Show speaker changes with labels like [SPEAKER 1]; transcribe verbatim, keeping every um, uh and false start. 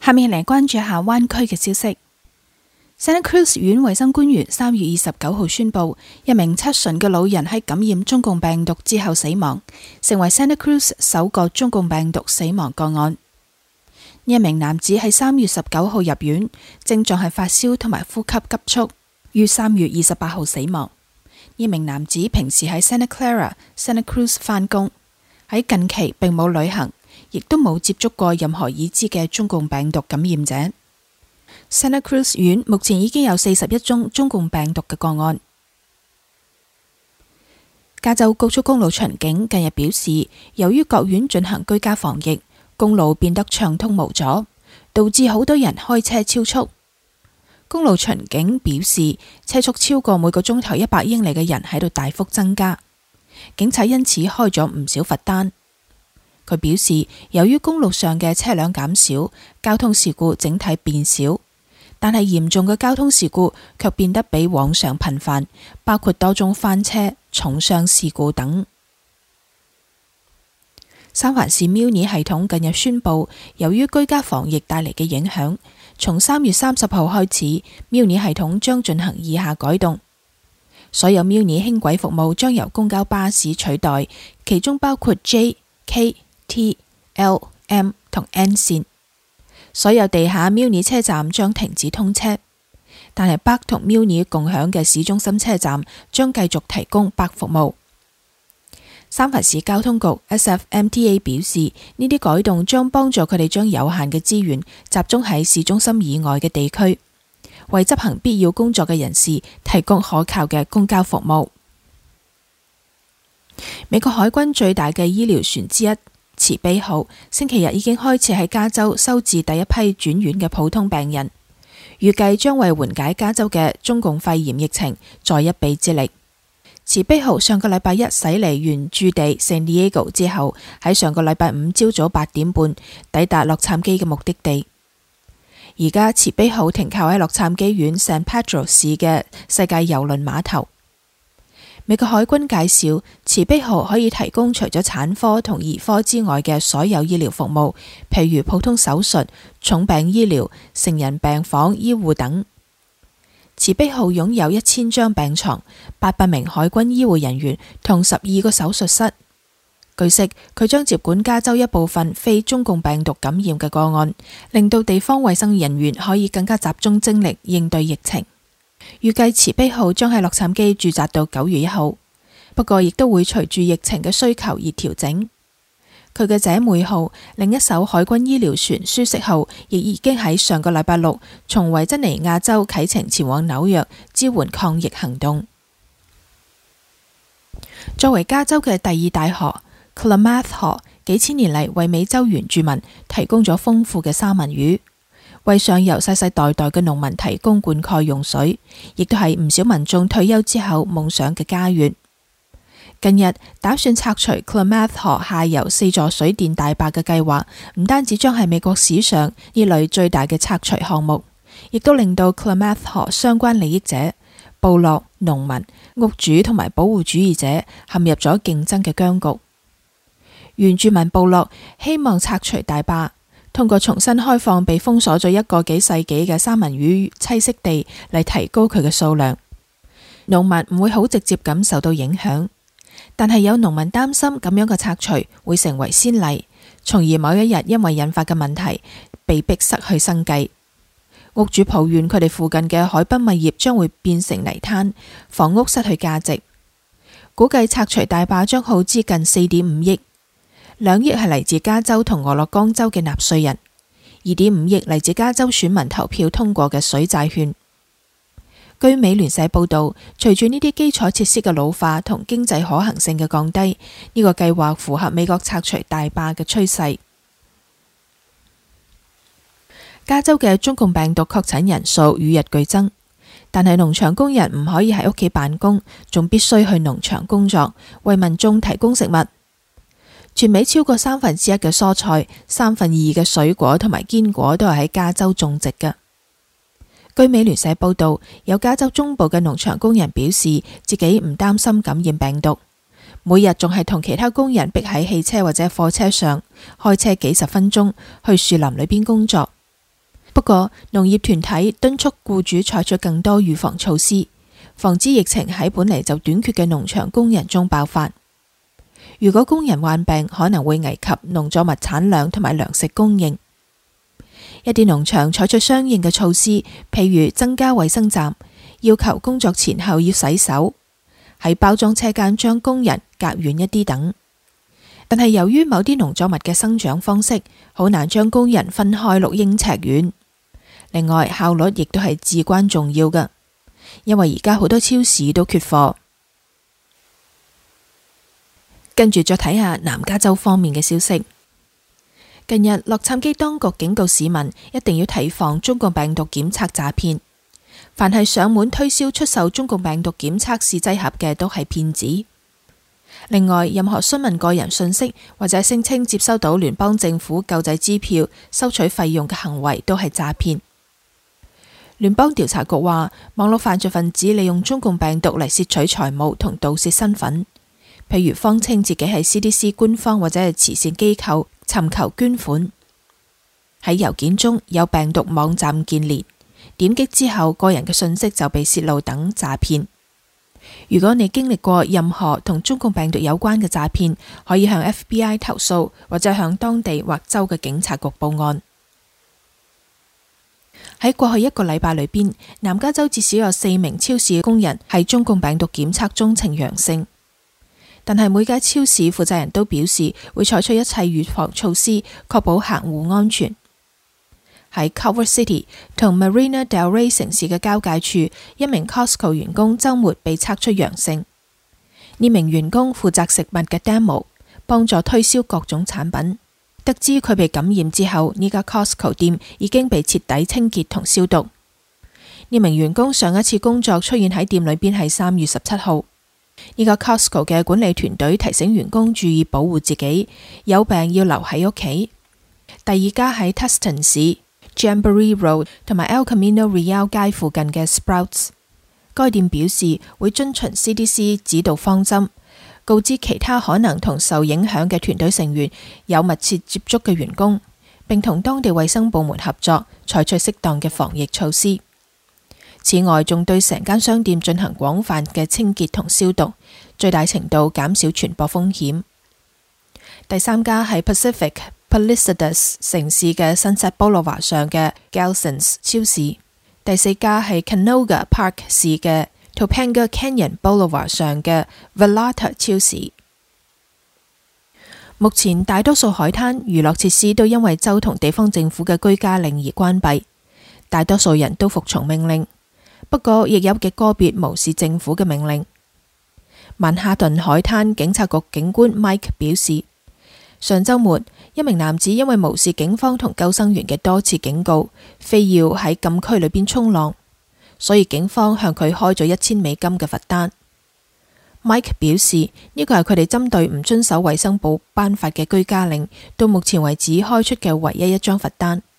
[SPEAKER 1] 下面嚟關注下灣區嘅消息。Santa Cruz 縣衛生官員三月二十九號宣布，一名七旬嘅老人喺感染中共病毒之後死亡，成為 Santa Cruz 首個中共病毒死亡個案。呢一名男子喺三月十九號入院，症狀係發燒同埋呼吸急促，於三月二十八號死亡。呢名男子平時喺 Santa Clara、Santa Cruz 返工，喺近期並冇旅行，亦都冇接觸過任何已知嘅中共病毒感染者。Santa Cruz 縣目前已經有四十一宗中共病毒嘅個案。加州高速公路巡警近日表示，由於各縣進行居家防疫，公路變得暢通無阻，導致好多人開車超速。公路巡警表示，車速超過每個鐘頭一百英里嘅人喺度大幅增加，警察因此開咗唔少罰單。佢表示，由於公路上嘅車輛減少，交通事故整體變少，但係嚴重嘅交通事故卻變得比往常頻繁，包括多宗翻車、重傷事故等。三藩市 Muni 系統近日宣布，由於居家防疫帶嚟嘅影響，從三月三十號開始 Muni 系統將進行以下改動。所有 Muni 輕軌服務將由公交巴士取代，其中包括 J、K、T、L、M 同 N 線。所有地下 Muni 車站將停止通車，但係 Buck 同 Muni 共享嘅市中心車站將繼續提供 Buck 服務。三藩市交通局 S F M T A 表示，呢啲改動將幫助佢哋將有限嘅資源集中喺市中心以外嘅地區，為執行必要工作嘅人士提供可靠嘅公交服務。美國海軍最大嘅醫療船之一慈悲號星期日已經開始喺加州收治第一批轉院嘅普通病人，預計將為緩解加州嘅中共肺炎疫情再一臂之力。慈悲號上個禮拜一駛離原駐地 San Diego 之後，喺上個禮拜五朝早八點半抵達洛杉磯嘅目的地。而家慈悲號停靠喺洛杉磯縣 San Pedro 市嘅世界郵輪碼頭。美國海軍介紹，慈悲號可以提供除咗產科同兒科之外嘅所有醫療服務，譬如普通手術、重病醫療、成人病房醫護等。慈悲號擁有一千張病床、八百名海軍醫護人員同十二個手術室。據悉，佢將接管加州一部分非中共病毒感染嘅個案，令到地方衛生人員可以更加集中精力應對疫情。預計慈悲號將喺洛杉磯駐紮到九月一號，不過亦都會隨住疫情嘅需求而調整。佢嘅姐妹號，另一艘海軍醫療船舒適號，亦已經喺上個禮拜六從維珍尼亞州啟程前往紐約支援抗疫行動。作為加州嘅第二大河 Klamath 河，幾千年嚟為美洲原住民提供咗豐富嘅三文魚，為上游世世代代嘅農民提供灌溉用水，亦都係唔少民眾退休之後夢想嘅家園。近日打算拆除 Klamath 河下游四座水電大壩嘅計劃，唔單止將係美國史上呢類最大嘅拆除項目，亦都令到 Klamath 河相關利益者、部落、農民、屋主同埋保護主義者陷入咗競爭嘅僵局。原住民部落希望拆除大壩，通過重新開放被封鎖咗一個幾世紀嘅三文魚棲息地嚟提高佢嘅數量。農民唔會好直接咁受到影響，但係有農民擔心咁樣嘅拆除會成為先例，從而某一日因為引發嘅問題被迫失去生計。屋主抱怨佢哋附近嘅海濱物業將會變成泥灘，房屋失去價值。估計拆除大壩將耗資近四點五億，兩億係嚟自加州同俄勒岡州嘅納稅人，二點五億嚟自加州選民投票通過嘅水債券。據美聯社報道，隨住呢啲基礎設施嘅老化同經濟可行性嘅降低，呢個計劃符合美國拆除大壩嘅趨勢。加州嘅中共病毒確診人數與日俱增，但係農場工人唔可以喺屋企辦公，仲必須去農場工作，為民眾提供食物。全美超過三分之一嘅蔬菜、三分二嘅水果同埋堅果都係喺加州種植嘅。據美聯社報道，有加州中部嘅農場工人表示，自己唔擔心感染病毒，每日仲係同其他工人逼喺汽車或者貨車上，開車幾十分鐘去樹林裏邊工作。 不過，農業團體敦促僱主採取更多預防措施，防止疫情喺本嚟就短缺嘅農場工人中爆發。如果工人患病，可能會危及農作物產量同埋糧食供應。一啲農場採取相應嘅措施，譬如增加衛生站，要求工作前後要洗手，喺包裝車間將工人隔遠一啲等。但係由於某啲農作物嘅生長方式，好難將工人分開六英尺遠。另外，效率亦都係至關重要嘅，因為而家好多超市都缺貨。跟住再睇下南加州方面嘅消息。近日，洛杉磯當局警告市民一定要提防中共病毒檢測詐騙。凡係上門推銷出售中共病毒檢測試劑盒嘅都係騙子。另外，任何詢問個人信息或者聲稱接收到聯邦政府救濟支票收取費用嘅行為都係詐騙。聯邦調查局話，網絡犯罪分子利用中共病毒嚟竊取財務同盜竊身份，譬如謊稱自己係 C D C 官方或者係慈善機構，尋求捐款。喺郵件中有病毒網站鍵連，點擊之後個人嘅信息就被泄露等詐騙。如果你經歷過任何同中共病毒有關嘅詐騙，可以向 F B I 投訴，或者向當地或州嘅警察局報案。喺過去一個禮拜裏邊，南加州至少有四名超市工人喺中共病毒檢測中呈陽性。但係每間超市負責人都表示會採取一切預防措施，確保客戶安全。喺 Culver City 同 Marina Del Rey 城市嘅交界處，一名 Costco 員工週末被測出陽性。呢名員工負責食物嘅 demo， 幫助推銷各種產品。得知佢被感染之後，呢家 Costco 店已經被徹底清潔同消毒。呢名員工上一次工作出現喺店裏邊係三月十七號。呢個 Costco 嘅管理團隊提醒員工注意保護自己，有病要留喺屋企。第二家喺 Tustin 市 Jamboree Road 同埋 El Camino Real 街附近嘅 Sprouts， 該店表示會遵循 C D C 指導方針，告知其他可能同受影響嘅團隊成員有密切接觸嘅員工，並同當地衛生部門合作，採取適當嘅防疫措施。此外，仲對成間商店進行廣泛嘅清潔同消毒，最大程度減少傳播風險。第三家係 Pacific Palisades 城市嘅 Sunset Boulevard 上嘅 Gelson's 超市。第四家係 Canoga Park 市嘅 Topanga Canyon Boulevard 上嘅 Vallarta 超市。目前大多數海灘娛樂設施都因為州同地方政府嘅居家令而關閉，大多數人都服從命令。不過，亦有極個別無視政府嘅命令。曼哈頓海灘警察局警官 Mike 表示，上週末一名男子因為無視警方同救生員嘅多次警告，非要喺禁區裏邊衝浪，所以警方向佢開咗一千美金嘅罰單。Mike 表示，呢個係佢哋針對唔遵守衛生部頒發嘅居家令，到目前為止開出嘅唯一一張罰單。